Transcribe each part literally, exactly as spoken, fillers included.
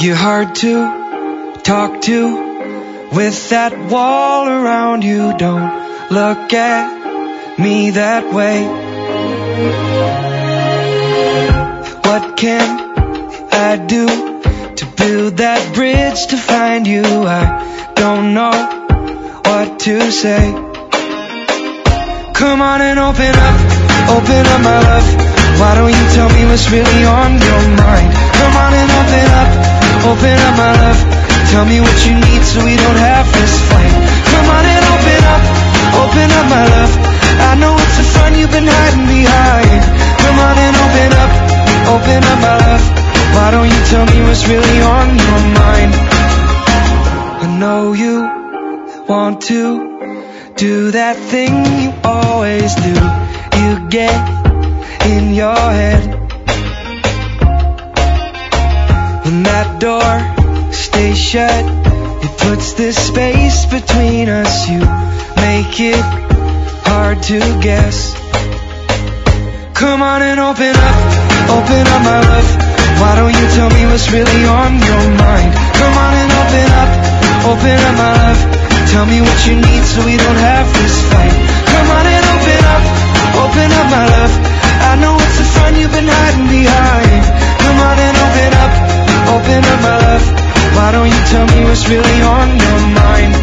You're hard to talk to with that wall around you. Don't look at me that way. What can I do to build that bridge to find you? I don't know what to say. Come on and open up, open up my love. Why don't you tell me what's really on your mind? Come on and open up, open up my love. Tell me what you need so we don't have this fight. Come on and open up, open up my love. I know it's the fun you've been hiding behind. Come on and open up, open up my love. Why don't you tell me what's really on your mind? I know you want to do that thing you always do. You get in your head. When that door stays shut, it puts this space between us. You make it hard to guess. Come on and open up, open up my love. Why don't you tell me what's really on your mind? Come on and open up, open up my love. Tell me what you need so we don't have this fight. Come on and open up, open up my love. I know it's the fun you've been hiding behind. Come on and open up, open up my love. Why don't you tell me what's really on your mind?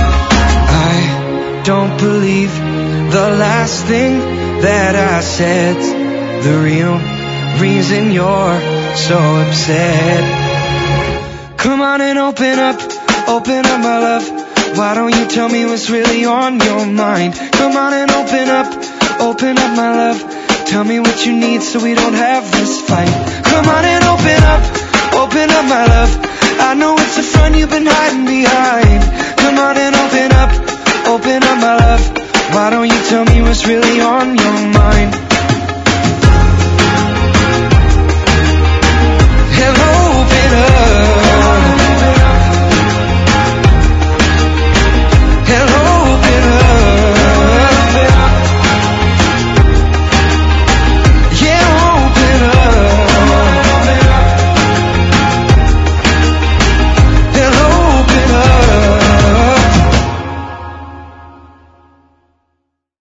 I don't believe the last thing that I said's the real reason you're so upset. Come on and open up, open up my love. Why don't you tell me what's really on your mind? Come on and open up, open up my love. Tell me what you need so we don't have this fight. Come on and open up, open up my love. I know it's the fun you've been hiding behind. Come on and open up, open up my love. Why don't you tell me what's really on your mind?